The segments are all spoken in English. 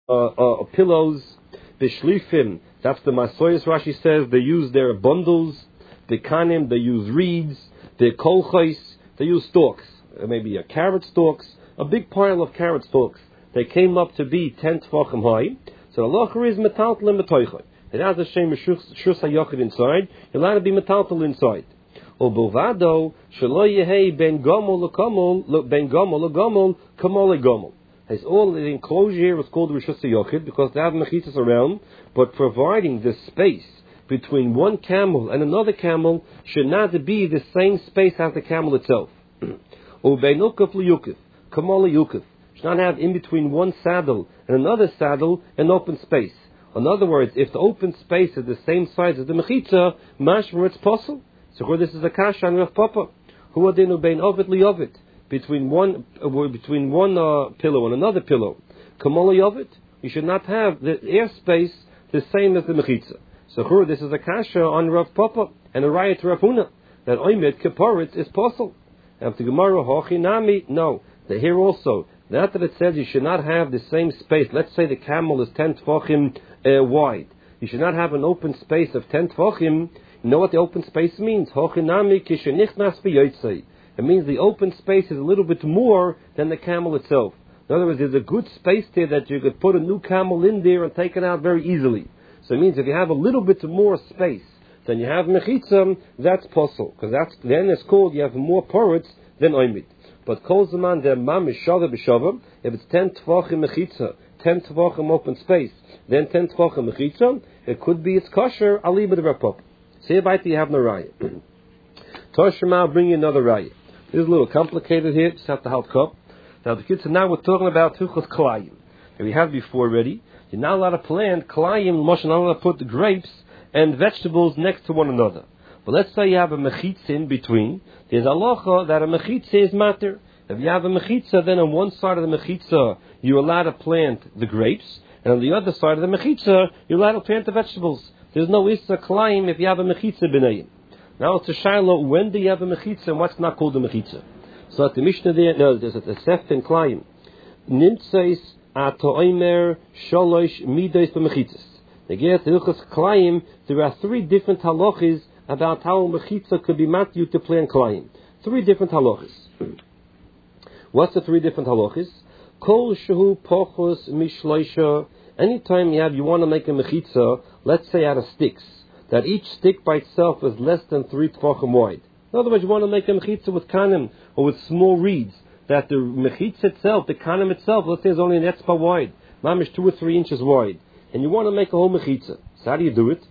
pillows. The shlifim, that's the masoyas. Rashi says they use their bundles. The kanim, they use reeds. The kolchos, they use stalks. Maybe carrot stalks, a big pile of carrot stalks. They came up to be 10 tefachim high. So the locher is metaltal and metoichai. It has a shem shus hayochid inside. You're allowed to be metaltal inside. O bovado shelo yehei ben gomol lekomol ben gomol legomol kamol legomol. It's all the enclosure here is called Rishus Yochid because they have mechitzas around, but providing the space between one camel and another camel should not be the same space as the camel itself. Ubeinukuf liyukif, kamal liyukif. Should not have in between one saddle and another saddle an open space. In other words, if the open space is the same size as the mechitza, mashmer it's possible. So this is a kasha on Rav Papa. Who adinu bein ovid liyovid. Between one pillow and another pillow, Kamala Yovit, you should not have the airspace the same as the Mechitza. So this is a kasha on Rav Papa and a riot to Rav Huna that Oimed Kaporitz is possible. After Gemara Hochinami, no. Here also, that it says you should not have the same space. Let's say the camel is 10 tefachim wide. You should not have an open space of 10 tefachim. You know what the open space means? Hochinami kishenichnas v'yotzei. It means the open space is a little bit more than the camel itself. In other words, there's a good space there that you could put a new camel in there and take it out very easily. So it means if you have a little bit more space than you have mechitza, that's possible. Because then it's called you have more porets than oimid. But kol zaman der mam is shava b'shava, if it's 10 tvachim mechitza, 10 tvachim open space, then 10 tvachim mechitza, it could be it's kosher, ali b'derapop. Say about you have no raya. Toshima, I'll bring you another raya. This is a little complicated here, just have to help up. Now the kids, now we're talking about Tuchos Kalayim. We have before already. You're not allowed to plant Kalayim, Moshe, not allowed to put the grapes and vegetables next to one another. But let's say you have a mechitza in between. There's a halacha that a mechitza is matter. If you have a mechitza, then on one side of the mechitza, you're allowed to plant the grapes, and on the other side of the mechitza, you're allowed to plant the vegetables. There's no Issa Kalayim if you have a mechitza b'nayim. Now it's a shiloh, when do you have a mechitza and what's not called a mechitza? So at the Mishnah there, no, there's a seft and klayim. Nimtzeis atoimer sholosh midos b'mechitzas. They get the Hilchos Klayim, there are 3 different halachas about how a mechitza could be matyu to plant klayim. 3 different halachas. What's the 3 different halachas? Kol shehu pochos mishloisha. Anytime you want to make a mechitza, let's say out of sticks, that each stick by itself is less than 3 tefachim wide. In other words, you want to make a mechitza with kanim or with small reeds, that the mechitza itself, the kanim itself, let's say is only an etzba wide, mamish 2 or 3 inches wide, and you want to make a whole mechitza. So how do you do it?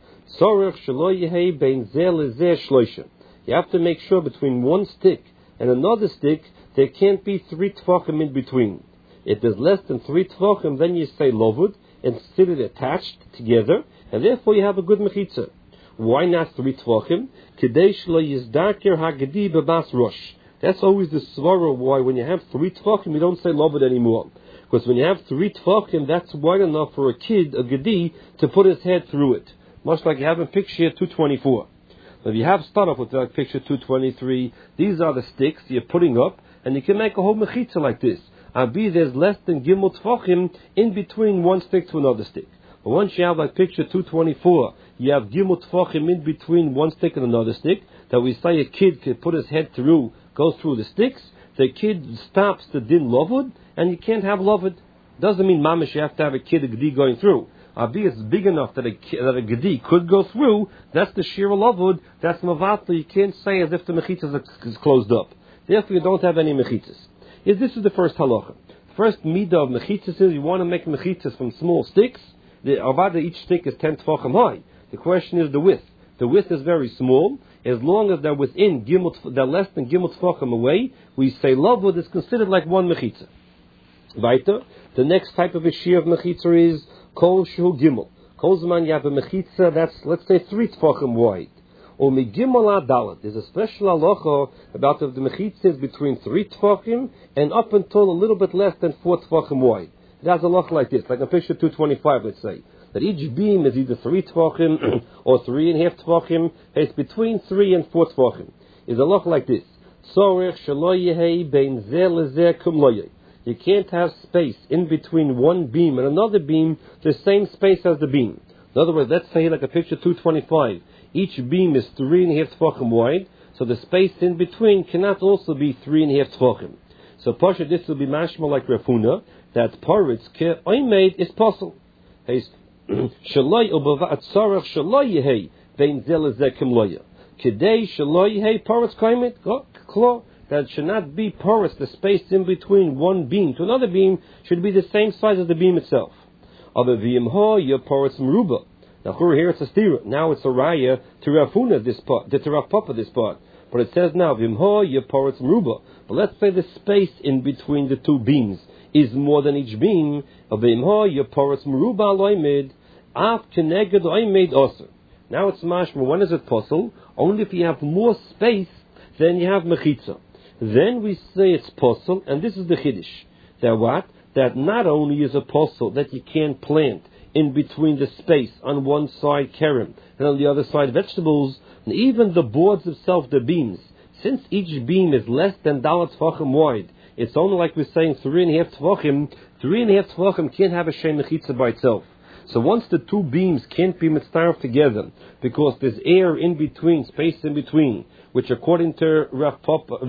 You have to make sure between one stick and another stick, there can't be 3 tefachim in between. If there's less than 3 tefachim, then you say lovud, and sit it attached together, and therefore you have a good mechitza. Why not 3 tefachim? Kadesh lo yizdaker hagadi bebas rosh. That's always the svara why when you have 3 tefachim you don't say lovud anymore. Because when you have 3 tefachim, that's wide enough for a kid, a gedi, to put his head through it. Much like you have in picture here 224. If you have start off with like picture 223, these are the sticks you're putting up, and you can make a whole mechitza like this. Abi, there's less than gimel tefachim in between one stick to another stick. But once you have like picture 224, you have gimel tefachim in between one stick and another stick, that we say a kid can put his head through, goes through the sticks, the kid stops the din lovud, and you can't have lovud. Doesn't mean mamish you have to have a kid, a gedi going through. Abi is big enough that a gedi could go through, that's the shira lovud, that's mavatli, you can't say as if the mechitzas is closed up. Therefore you don't have any mechitzas. This is the first halacha. First midah of mechitzas is you want to make mechitzas from small sticks. The avada, each stick is 10 tefachim high. The question is the width. The width is very small. As long as they're within they're less than gimel tefachim away, we say lavud is considered like one mechitza. Weiter, the next type of a shear of mechitza is kol shehu gimel. Kol zaman you have a mechitza that's, let's say, 3 tefachim wide. Or migimel adalat. There's a special halacha about the mechitzas between 3 tefachim and up until a little bit less than 4 tefachim wide. It has a halacha like this, like in picture 225, let's say, that each beam is either 3 tefachim or 3.5 tefachim. It's between 3 and 4 tefachim. Is a halacha like this. You can't have space in between one beam and another beam, the same space as the beam. In other words, let's say like a picture 225. Each beam is 3.5 tefachim wide, so the space in between cannot also be 3.5 tefachim. So Pasha, this will be mashma like Rav Huna, that paritz ke oimed is possible. Shaloi ubava atzarach shaloi yehei vein zel zekim loya. Kedei shaloi yehei paritz kaimet klo. That should not be porous. The space in between one beam to another beam should be the same size as the beam itself. Other v'imho your porous meruba. Now here it's a stira. Now it's a raya to Rav Huna this part, to Rav Papa this part. But it says now v'imho your porous meruba. But let's say the space in between the two beams is more than each beam. V'imho your porous meruba loymid af keneged loymid also. Now it's mashma. When is it possible? Only if you have more space than you have mechitza. Then we say it's possible, and this is the chiddush. That what? That not only is it possible that you can't plant in between the space on one side kerem and on the other side vegetables, and even the boards itself, the beams. Since each beam is less than dalat tefachim wide, it's only like we're saying 3.5 tefachim. 3.5 tefachim can't have a shem mechitza by itself. So once the two beams can't be mitzvah together because there's air in between, space in between, which according to Rav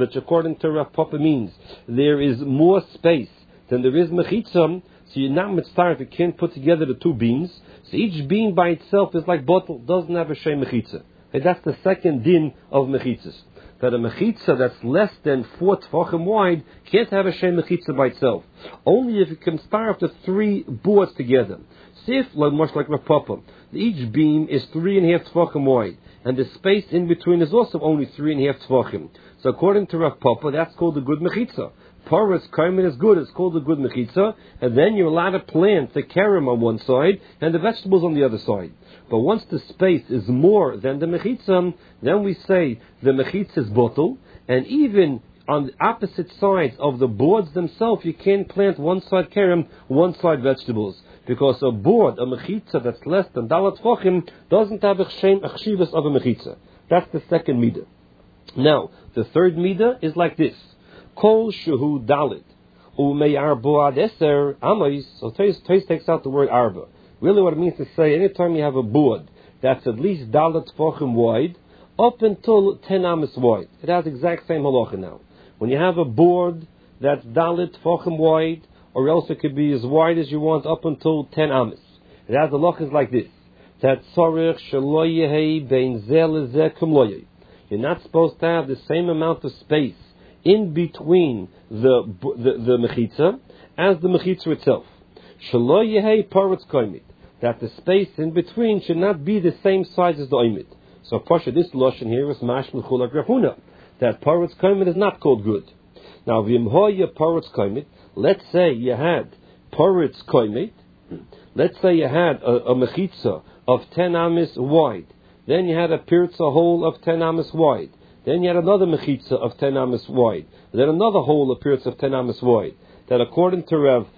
Papa means there is more space than there is mechitza, so you're not mitzvah if you can't put together the two beams. So each beam by itself is like bottle, doesn't have a shem mechitza. And that's the second din of mechitzas. That a mechitza that's less than 4 tefachim wide can't have a shem mechitza by itself. Only if you can start the three boards together. If, much like Rav Papa, each beam is 3.5 tefachim wide, and the space in between is also only 3.5 tefachim. So according to Rav Papa, that's called a good mechitza. Paris kaimin is good, it's called a good mechitza, and then you're allowed to plant the kerem on one side and the vegetables on the other side. But once the space is more than the mechitza, then we say the mechitza is bottle, and even on the opposite sides of the boards themselves, you can't plant one side kerem, one side vegetables. Because a board, a mechitza that's less than dalat tefachim, doesn't have a chshivas of a mechitza. That's the second midah. Now, the third midah is like this. Kol shehu dalit, umei arbo ad eser amois. So Tais takes out the word arba. Really what it means to say, anytime you have a board that's at least dalat tefachim wide, up until 10 amas wide. It has the exact same halacha now. When you have a board that's dalit tefachim wide, or else it could be as wide as you want up until 10 amas. It has the halachas like this. That tzarich shelo yehei bein zeh lezeh kum loyeh. You're not supposed to have the same amount of space in between the mechitza as the mechitza itself. Shelo yehei paritz koimit. That the space in between should not be the same size as the oimit. So Pasha, this lashon here is mashma chulak Rav Huna. That paritz koimit is not called good. Now v'imhoya paritz koimit. Let's say you had paritz koimit. Let's say you had a mechitza of 10 amas wide. Then you had a pirza hole of 10 amas wide. Then you had another mechitza of 10 amas wide. Then another hole of pirza of 10 amas wide. That according to Rav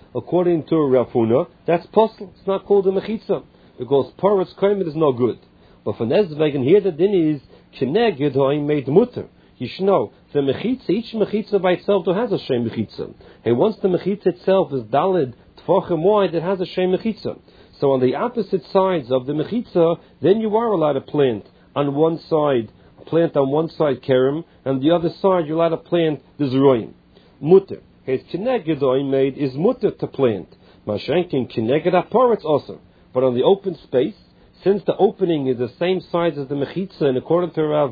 Huna, that's possible. It's not called a mechitza because paritz koimit is no good. But for Nezvegen here the din is keneged ho'im made mutter. You should know, the mechitza, each mechitza by itself has a shem mechitza. And once the mechitza itself is dalid tefachim wide, it has a shem mechitza. So on the opposite sides of the mechitza, then you are allowed to plant on one side kerem, and the other side you're allowed to plant the zeroim. Mutter. His kineged made is mutter to plant. Mashenkin kineged aparetz also. But on the open space, since the opening is the same size as the mechitza, and according to Rav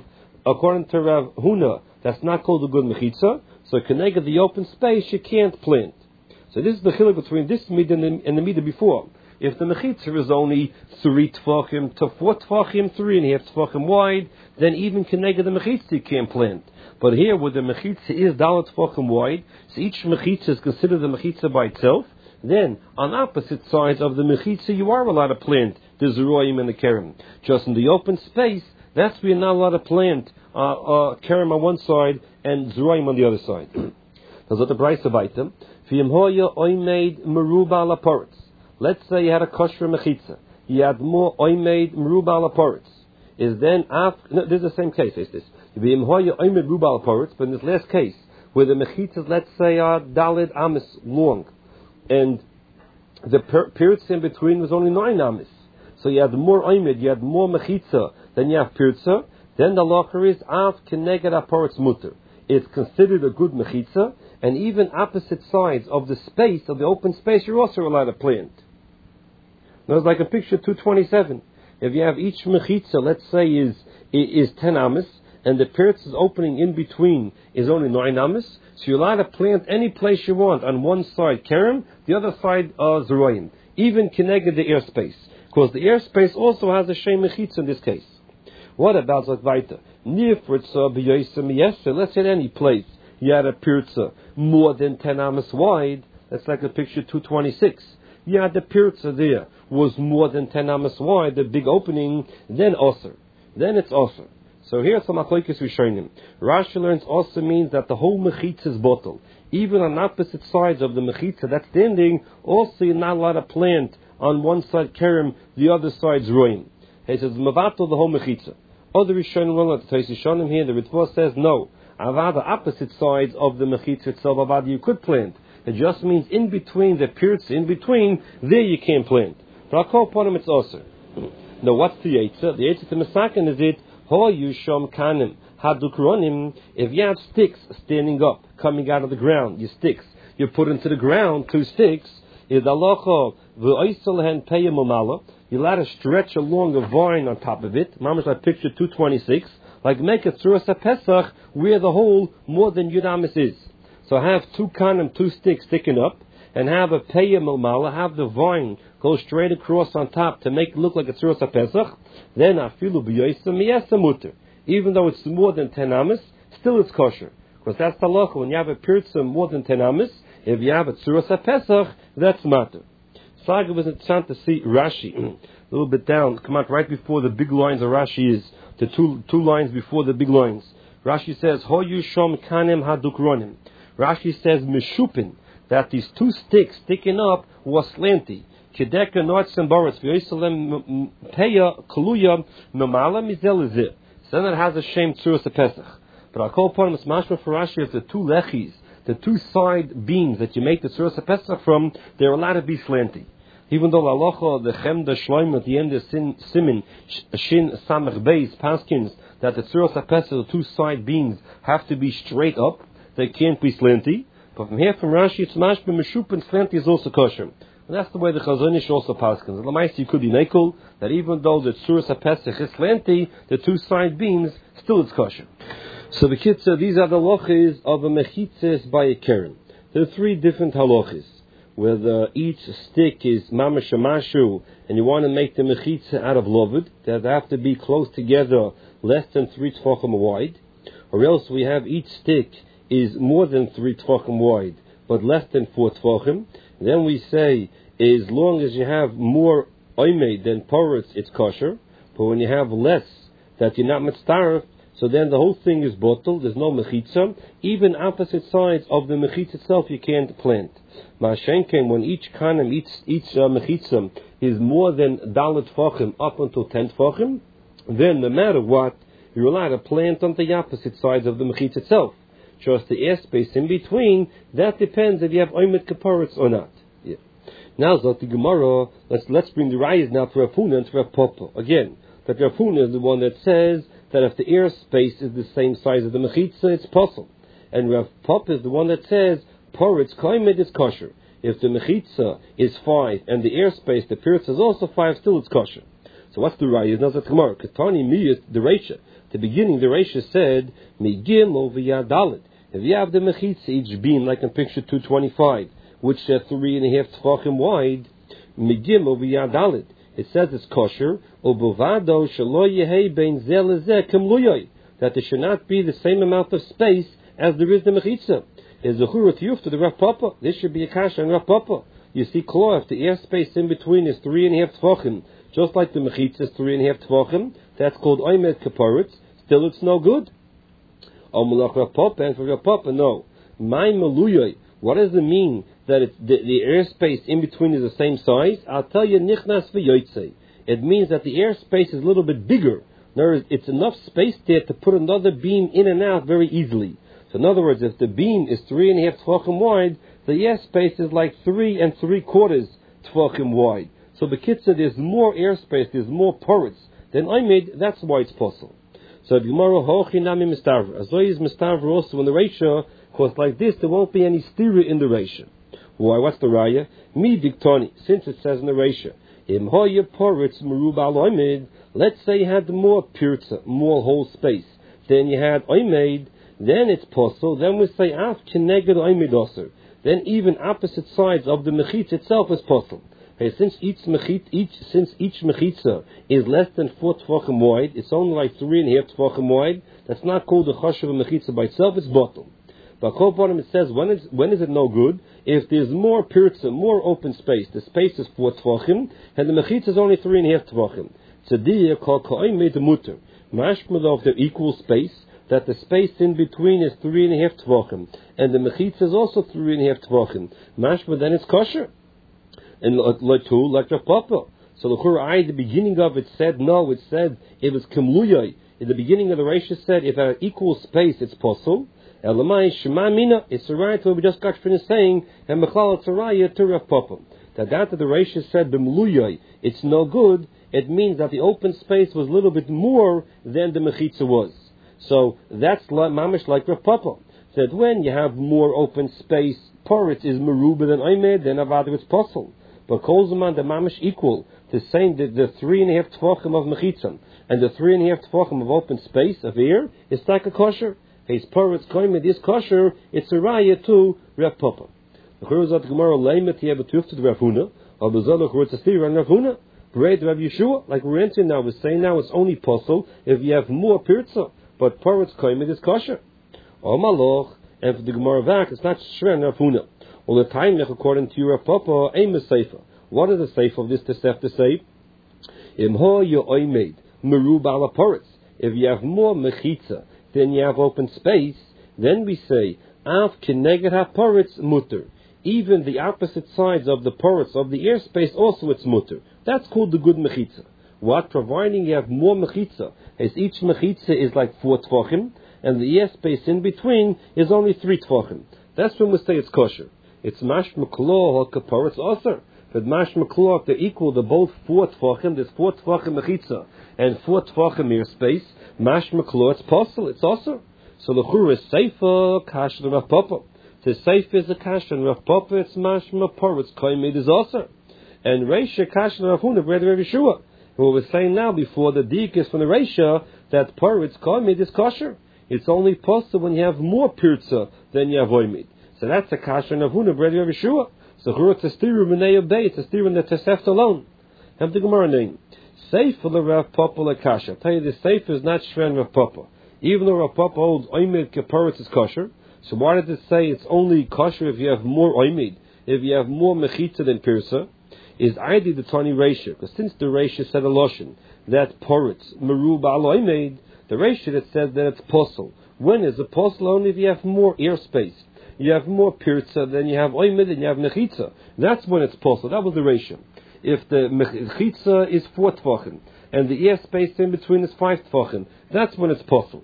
Huna, that's not called a good mechitza. So connected the open space, you can't plant. So this is the chiluk between this midah and the midah before. If the mechitza is only 3 tefachim to 4 tefachim, 3.5 tefachim wide, then even connected the mechitza you can't plant. But here, where the mechitza is dalat tefachim wide, so each mechitza is considered a mechitza by itself. Then, on opposite sides of the mechitza, you are allowed to plant the zeroim and the kerem. Just in the open space, that's where you're not allowed to plant kerem on one side and zeroim on the other side. That's what the Brisa Vaitim. V'yimhoya oimed meruba laporitz. Let's say you had a kosher mechitza. You had more oimed meruba laporitz. Is then after? No, this is the same case. Is this? V'yimhoya oimed meruba laporitz, but in this last case, where the mechitzas, let's say, are Daled Amis long, and the pirtza in between was only 9 Amis. So you had more oimid, you had more mechitza than you have pirtza. Then the halacha is av keneged aparetz mutter. It's considered a good mechitza, and even opposite sides of the space, of the open space, you're also allowed to plant. Now it's like a picture 227. If you have each mechitza, let's say, is 10 amis, and the pirtza's opening in between is only 9 amis, so you're allowed to plant any place you want. On one side kerem, the other side zeroim. Even keneged the airspace. Because the airspace also has a shem mechitza in this case. What about Zakvaita? Nifritza b'yosem yesser. Let's say any place you had a pirtza more than 10 amas wide. That's like a picture 226. You had the pirtza there was more than 10 amas wide, the big opening. Then osir. Then it's osir. So here's some machlokes rishonim. Rashi learns also means that the whole mechitza is bottled. Even on opposite sides of the mechitza that's standing, also you're not allowed to plant on one side kerem, the other side's roim. He says mavato the whole mechitza. Other rishonim will not. The Rishonim here, the Ritva says no. Avad the opposite sides of the mechitza itself, avad you could plant. It just means in between the pirtza, in between there you can't plant. But I'll call upon him it's also. Now what's the yetzer? The yetzer to mesaken is it ho yusham kanim hadukronim. If you have sticks standing up, coming out of the ground, your sticks, you put into the ground 2 sticks. Is halacha v'oisel peyam umala. You're allowed to stretch along a vine on top of it. Mamash like picture 226. Like make a tzuras pesach where the hole more than yudamis is. So have 2 kanim, 2 sticks sticking up, and have a peyam umala, have the vine go straight across on top to make it look like a tzuras pesach. Then afilu b'yosem yesem muter. Even though it's more than 10 amas, still it's kosher. Because that's the halacha. When you have a pirtza more than 10 amas, if you have a tzuras pesach, that's matter. Saga was interesting to see Rashi a little bit down, come out right before the big lines of Rashi is the two lines before the big lines. Rashi says Hoyu Shom Kanem Hadukronim. Rashi says Meshupin, that these 2 sticks sticking up was slanty. Kedeka Nortzem Boris V'Yisalem Peya Kaluya Nomala Mizelizir. So then it has a shame tzuras pesach. But I'll call upon him as mashma for Rashi if the 2 lechis, the 2 side beams that you make the tzuras pesach from, they're allowed to be slanty. Even though halacha, the chemda shloim at the end of simin shin samach beis paskins that the tzuras pesach, the 2 side beams have to be straight up, they can't be slanty. But from here from Rashi, it's mashma meshup and slanty is also kosher. And that's the way the Chazon Ish also paskins. The Lamaisi could be nekel that even though the tzuras pesach is slanty, the 2 side beams still it's kosher. So the kitzah, these are the halachas of a mechitzes by a keren. There are 3 different halachas. Whether each stick is mamash mashu, and you want to make the mechitza out of lovud, that they have to be close together, less than 3 tefachim wide, or else we have each stick is more than 3 tefachim wide, but less than 4 tefachim. Then we say, as long as you have more oimed than poretz, it's kosher, but when you have less, that you're not mitzdaref, so then the whole thing is bottled, there's no mechitza. Even opposite sides of the mechitza itself you can't plant. Ma'ashenken, when each kanem, each mechitza is more than dalet tefachim up until 10 tefachim, then no matter what, you're allowed to plant on the opposite sides of the mechitza itself. Just the airspace in between, that depends if you have oimet kaparitz or not. Yeah. Now, Zot the Gemara, let's bring the rayas now to Rav Huna and to Rav Papa. Again, that Rav Huna is the one that says that if the airspace is the same size as the mechitza, it's possible. And Rav Papa is the one that says poretz koimed is kosher. If the mechitza is 5 and the airspace, the pirtza is also 5, still it's kosher. So what's the raya? Now that Gemara, Katani miyut the Reisha. The beginning, the Reisha said migim over yadalit. If you have the mechitza each beam, like in picture 225, which is 3.5 tefachim wide, migim over yadalit. It says it's kosher. Ubuvado shelo yehei bein zeh lezeh kem luyoi. That there should not be the same amount of space as there is the mechitza. Is the churut yuf to the Rav Papa. This should be a kasha on Rav Papa. You see, Klo, if the airspace in between is 3.5 tefachim, just like the mechitza is 3.5 tefachim, that's called oimed kaparitz. Still, it's no good. Omelach Rav Papa, and for Rav Papa, no. My meluyoi. What does it mean that it's the airspace in between is the same size? I'll tell you, nichnas v'yotzei. It means that the airspace is a little bit bigger. In other words, it's enough space there to put another beam in and out very easily. So in other words, if the beam is 3.5 tvachim wide, the air space is like 3 3/4 tvachim wide. So b'kitzur, there's more airspace, there's more porous than Oimid, that's why it's possible. So Gemara hochi nami mistavra. Azoy is mistavra also in the ratio, because like this there won't be any stira in the ratio. Why? What's the raya? Mi diktoni, since it says in the ratio, im hoya poritz meruba al Oimid. Let's say you had more pirza, more whole space than you had Oimid, then it's possible. Then we say af keneged Oimid also. Then even opposite sides of the mechitza itself is possible. Hey, since each mechitza is less than 4 tvachim wide, it's only like 3.5 tvachim wide. That's not called the chashuv mechitza by itself. It's bottom. But kol bottom it says when is it no good? If there's more pirza, more open space, the space is 4 tvachim, and the mechitza is only 3.5 tvachim. Tzediyah kol ka'oimid muter. Mashma of the equal space, that the space in between is 3.5 tvachim, and the mechitza is also 3.5 tvachim. Mashma, then it's kosher. And like Rav Papa. So the Qur'an, the beginning of it said no. It said it was Kimluyai. In the beginning of the Reisha said if at equal space it's possible. Elamai Shema Mina. It's a right what we just got finished saying. And Mechlal it's a raya to Rav Papa. That the Reisha said B'Mluyai, it's no good. It means that the open space was a little bit more than the Mechitza was. So that's mamish like Rav Papa. That when you have more open space, Poritz is Meruba than Oimed, then Avada it's possible. But Kolzaman, the mamish equal, the same, the 3.5 tvachim of Mechitzam, and the 3.5 tvachim of open space, of air, is like a kosher. His Poritz Koimed is kosher, it's a raya to Rav Papa. The Churuzat Gemara Leimet Yebatuf to the Rav Huna, or the Zolach Rutzastir and Rav Huna, Parade Rav Yeshua, like we're into now, we're saying now it's only possible if you have more pirza, but Poritz Koimed is kosher. Or Maloch, and for the Gemara Vak, it's not Shren Rav Huna. All the time, according to Rav Papa, aim a sefer. What is the sefer of this to say? Imho yo oimed merub ala poritz. If you have more mechitza than you have open space, then we say af keneged ha poritz mutter. Even the opposite sides of the poritz of the airspace also it's mutter. That's called the good mechitza. What? Providing you have more mechitza, as each mechitza is like 4 tvachim, and the airspace in between is only 3 tvachim. That's when we say it's kosher. It's mashma klo hakaporitz aser. But mashma klo, if they're equal, they're both 4 tvachim. There's 4 tvachim mechitza and 4 tvachim airspace. Mashma klo, it's possible. It's aser. So the chur is seifa kash and Rav Papa. The seifa is a kash and Rav Papa. It's mashma poritz koimed is aser. And reisha kash and Rav Huna bread Rav Yeshua. What we're saying now before the dik is from the reisha that poritz koimed is kosher. It's only possible when you have more pirza than you have oimid. So that's a kasha and Avuna bread of Yeshua. So churut testiru b'nei obday. It's a stiru in the teseft alone. Have the Gemara name. Sefer the Rav Papa la kasha. Tell you the sefer is not shren Rav Papa. Even though Rav Papa holds oimid kaparitz is kosher. So why did it say it's only kosher if you have more oimid, if you have more mechitza than pirza? Is Aidi the Tani Reisha? Because since the Reisha said a loshen that poritz merub al oimid, the Reisha that said that it's possible. When is it possible? Only if you have more airspace. You have more pirza than you have oimid and you have mechitza. That's when it's possible. That was the ratio. If the mechitza is 4 tvachim and the airspace in between is 5 tvachim, that's when it's possible.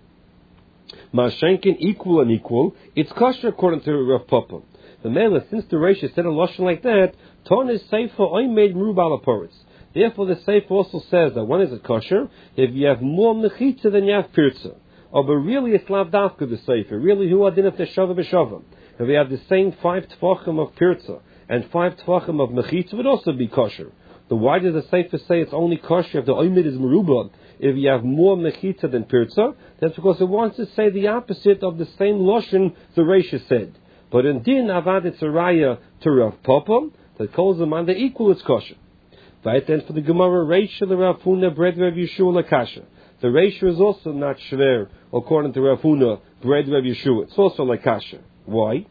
Mashenkin equal and equal, it's kosher according to Rav Papa. The Mela, since the ratio said a lashon like that, ton is sefer oimid merubal poritz. Therefore, the sefer also says that when is it kosher? If you have more mechitza than you have pirza. Oh, but really it's lav dafka the sefer. Really, who adin of the shava b'shava. If we have the same 5 tvachim of pirza and 5 tvachim of mechitza, would also be kosher. But why does the sefer say it's only kosher if the oimid is meruba? If you have more mechitza than pirza, that's because it wants to say the opposite of the same loshen the Reisha said. But in din avad it's a raya to Rav Papa that calls them on the equal it's kosher. Right then for the Gemara Reisha the Rav Huna bread Rav Yeshua lakasha. The Reisha is also not shver according to Rav Huna bread Rav Yeshua. It's also lakasha. Why?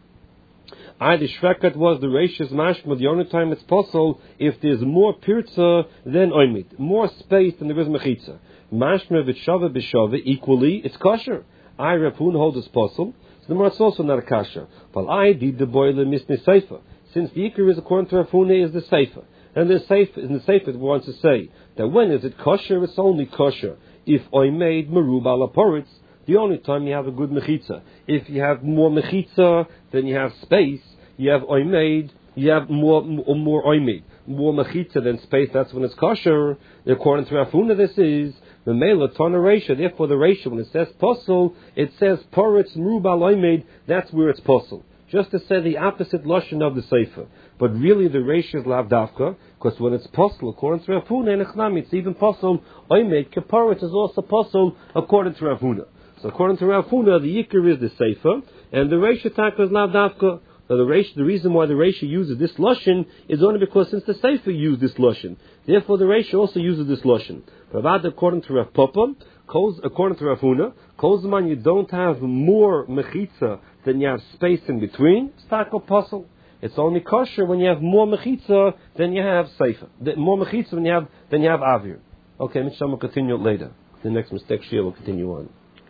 The shvekat was the Reisha's mashma. The only time it's possible if there's more pirza than oimid, more space than there is mechitza. Mashma v'shava b'shava equally, it's kosher. Rav Huna holds it's possible. So the it's also not a kasha. But I did the boiler misni sefer. Since the ikar is according to Rav Huna is the sefer, and the sefer wants to say that when is it kosher? It's only kosher if oimid merub ala poritz. the only time you have a good mechitza. If you have more mechitza, then you have space. You have oimed, you have more oimed. More mechitza than space, that's when it's kosher. According to Rav Huna, this is the mela ton ratio. Therefore, the ratio, when it says posel, it says poritz mrubal oimed, that's where it's posel. Just to say the opposite lashon of the sefer. But really the ratio is lav dafka, because when it's posel, according to Rav Huna, and Echnami, it's even posel, oimed, keparitz is also posel, according to Rav Huna. So according to Rav Huna, the yikr is the sefer, and the ratio taka is lav dafka. So the reason why the Reisha uses this lashon is only because since the Sefer used this lashon, therefore the Reisha also uses this lashon. But according to Rav Papa, according to Rav Huna, Kozman you don't have more mechitza than you have space in between. It's tako puzzle. It's only kosher when you have more mechitza than you have Sefer. More mechitza than you have avir. Okay, Misham will continue later. The next mistake Shia will continue on.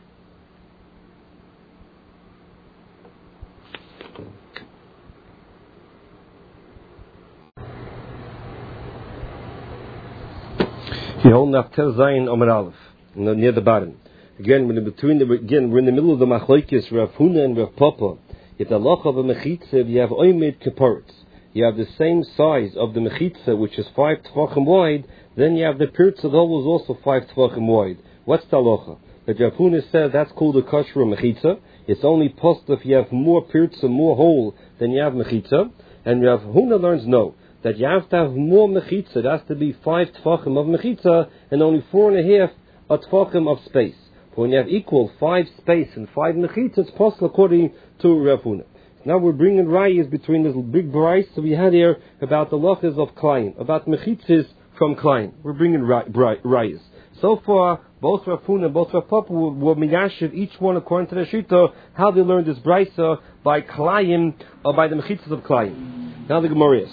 Near the bottom. Again, we're in the middle of the machlokes, Rav Huna and Rav Papa. If the halacha of a mechitza, you have oimed keparitz. You have the same size of the mechitza, which is 5 tefachim wide. Then you have the pirtz of is also 5 tefachim wide. What's the halacha? The Rav Huna said that's called a kosher mechitza. It's only post if you have more pirtz and more hole than you have mechitza. And Rav Huna learns no. That you have to have more mechitza. It has to be 5 tefachim of mechitza and only 4.5 tefachim of space. But when you have equal 5 space and 5 mechitza, it's possible according to Rav Huna. Now we're bringing rayas between this big bryce that we had here about the lachas of Klein, about mechitzas from Klein. We're bringing rayas. So far, both Rav Huna and both Rav Papa were miyashiv, each one according to the shita, how they learned this brysa by Klein, or by the mechitzas of Klein. Now the Gemara is.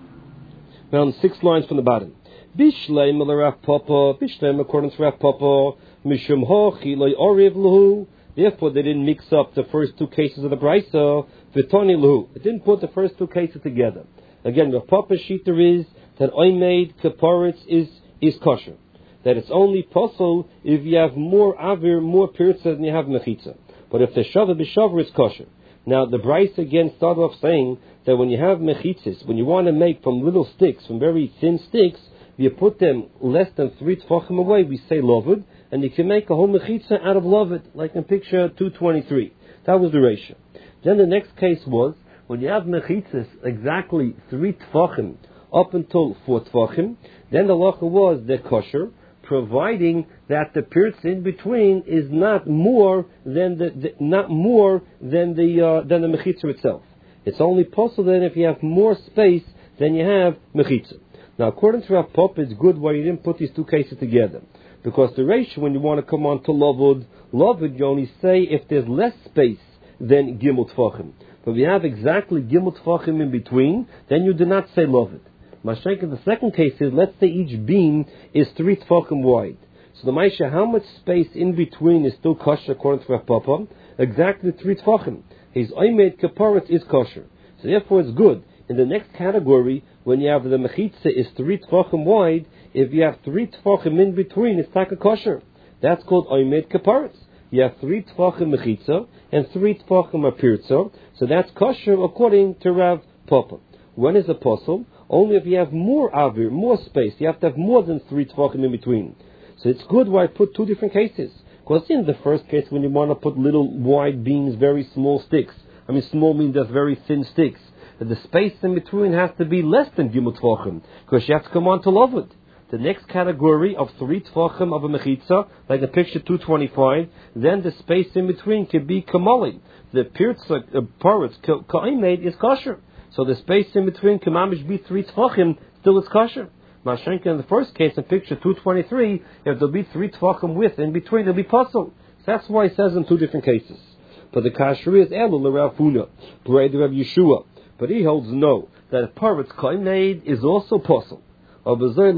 Now 6 lines from the bottom. Bishleim Rav Papa, Bishleim according to Rav Papa, Mishum Hochi Loi Oriv Lahu. Therefore, they didn't mix up the first 2 cases of the Brisa, Vitoni Lahu. It didn't put the first 2 cases together. Again, Rav Papa's shita is that Oimed Keparitz is kosher. That it's only possible if you have more avir, more pirtza than you have mechitza. But if the shava b'shavar is kosher. Now, the Brisa again started off saying that when you have mechitzas, when you want to make from little sticks, from very thin sticks, you put them less than 3 tefachim away, we say lovud, and you can make a whole mechitza out of lovud, like in picture 223. That was the ratio. Then the next case was, when you have mechitzas exactly 3 tefachim up until 4 tefachim, then the lacha was they're kosher, providing that the pirtz in between is not more than the mechitza itself. It's only possible then if you have more space than you have mechitza. Now, according to Rav Papa, it's good why you didn't put these 2 cases together, because the ratio when you want to come on to lovud you only say if there's less space than gimel tefachim. But if you have exactly gimel tefachim in between, then you do not say lovud. Mashenka, the second case is, let's say each beam is 3 tefachim wide. So the Maisha, how much space in between is still kosher according to Rav Papa? Exactly 3 tefachim. His oimed kaparet is kosher. So therefore it's good. In the next category, when you have the mechitza is 3 tefachim wide, if you have 3 tefachim in between, it's taka kosher. That's called oimed kaparet. You have 3 tefachim mechitza and 3 tefachim apirza. So that's kosher according to Rav Papa. When is it possible? Only if you have more avir, more space. You have to have more than 3 tefachim in between. So it's good why I put 2 different cases. Because in the first case, when you want to put little wide beams, very small sticks. I mean, small means that's very thin sticks. That the space in between has to be less than gimel tefachim, because you have to come on to lovud. The next category of 3 tefachim of a mechitza, like the picture 225, then the space in between can be kamali. The pirtza paritz ka'imade is kosher. So the space in between can mamish be 3 tefachim, still it's kosher. Mashenka in the first case in picture 223, if there'll be 3 tefachim width in between, there'll be puzzle. So that's why it says in 2 different cases. But the kasher is Elul Rav Huna, B'rei Rav Yeshua. But he holds no, that a paritz ka'imade is also puzzle. Let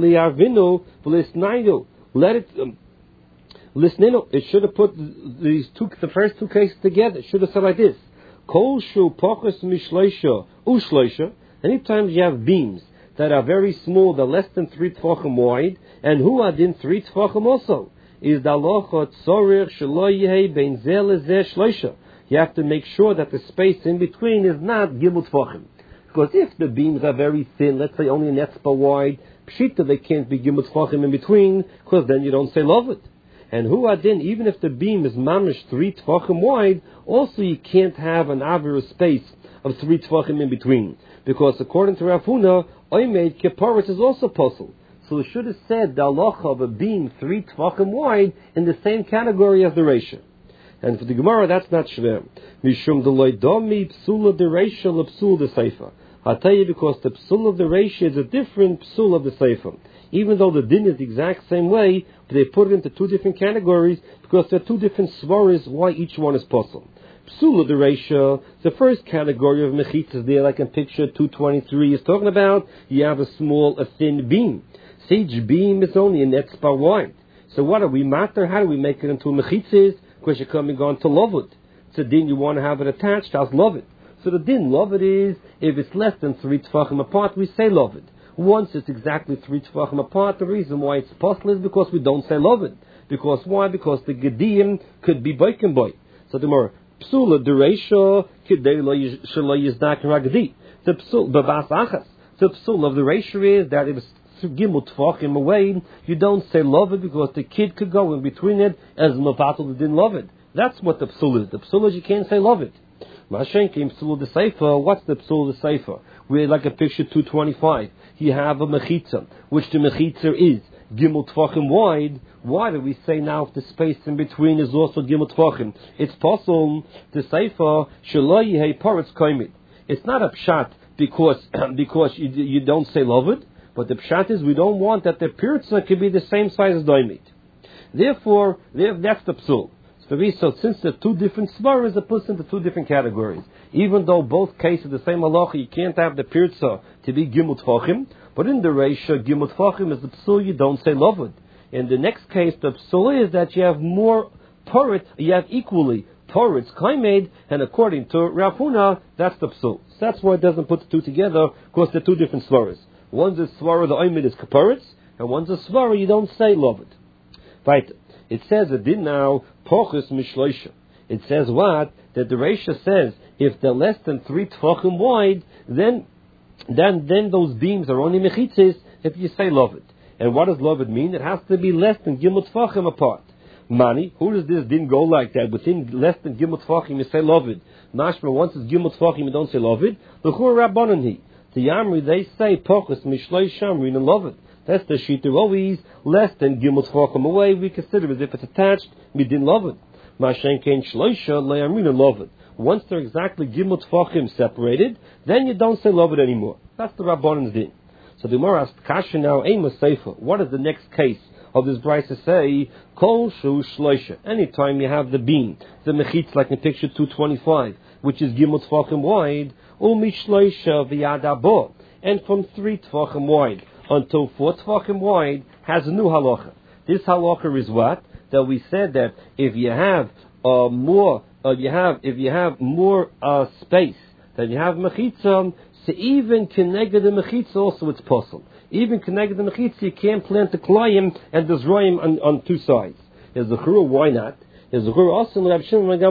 it listenino. It should have put the first 2 cases together. It should have said like this: Kol shu pachas mishleisha ushleisha. Anytime you have beams that are very small, they're less than 3 tefachim wide, and hu adin 3 tefachim also. is the halacha tzorich shelo yehei bein zeh lezeh shloisha. You have to make sure that the space in between is not gimel tfachim. Because if the beams are very thin, let's say only an etzba wide, pshita they can't be gimel tfachim in between, because then you don't say lovet. And hu adin, even if the beam is mamish 3 tfachim wide, also you can't have an avera space of 3 tfachim in between. Because according to Rav Huna, oimed keparis is also possible. So it should have said the halacha of a beam 3 tfachim wide in the same category as the reisha. And for the Gemara, that's not shver. Mishum deloy domi psula de reisha lepsul de seifa. I'll tell you because the psul of the reisha is a different psul of the seifa. Even though the din is the exact same way, but they put it into 2 different categories because there are 2 different svaras why each one is possible. Psul of the reisha, the first category of mechitzas there, like in picture 223 is talking about, you have a thin beam. Each beam is only an etzba wide. So what are we matter? How do we make it into mechitzas? Because you're coming on to lovud. So din you want to have it attached as lovud. So the din lovud is, if it's less than 3 tefachim apart, we say lovud. Once it's exactly 3 tefachim apart, the reason why it's possible is because we don't say lovud. Because why? Because the gedim could be boikin boy. So the more psula dereisha kidei lo yizdak ragdi. The psul babas achas. The psul of the reisha is that if it's gimel tefachim away, you don't say loved because the kid could go in between it as mapatul didn't love it. That's what the psul is. The psul is you can't say loved. Mashen came psul the seifa. What's the psul the seifa? We're like a picture 225. You have a mechitza, which the mechitza is gimel tefachim wide. Why do we say now if the space in between is also gimel tefachim? It's possible the seifa shelo yehei paretz kaimid. It's not a pshat because you don't say loved. But the pshat is we don't want that the pirza could be the same size as doimit. Therefore, that's the psul. So since there are 2 different svaras, it puts into 2 different categories. Even though both cases the same halacha, you can't have the pirza to be gimel tfachim. But in the reisha, gimel tfachim is the psul, you don't say lovud. In the next case, the psul is that you have more porit, you have equally poritz kaimed, and according to Rav Huna, that's the psul. So that's why it doesn't put the 2 together, because they're 2 different svaras. One's a svara, the oimid is kaparitz, and one's a svara, you don't say loved. Right. It says it did now, pochus mishloisha. It says what? That the reisha says, if they're less than 3 tefachim wide, then those beams are only mechitzes if you say loved. And what does loved mean? It has to be less than gimel tefachim apart. Mani, who does this din go like that? Within less than gimel tefachim, you say loved. Mashma, once it's gimel tefachim, you don't say loved. L'chur rabbanon hi. The Yamri, they say, Pochus, Mishloi Shamrin, and love it. That's the sheet. They're always less than Gimel Tfachim away. We consider as if it's attached, we didn't love it. Mashen Kain Shloisha, Le'amrin, and love it. Once they're exactly Gimel Tfachim separated, then you don't say love it anymore. That's the Rabbanon's din. So the Gemara asked, Kasha now, Ema Seifa. What is the next case of this brayse to say? Kol Shu Shloisha. Anytime you have the beam, the mechitz, like in picture 225, which is Gimel Tfachim wide, Umishloisha v'yadabo, and from 3 tefachim wide until 4 tefachim wide has a new halacha. This halacha is what? That we said that if you have more space than you have mechitza, so even keneged the mechitza also it's possible. Even keneged the mechitza you can't plant the klayim and the zroim on 2 sides. Is the chura why not? Is the chura also in Rav Shimon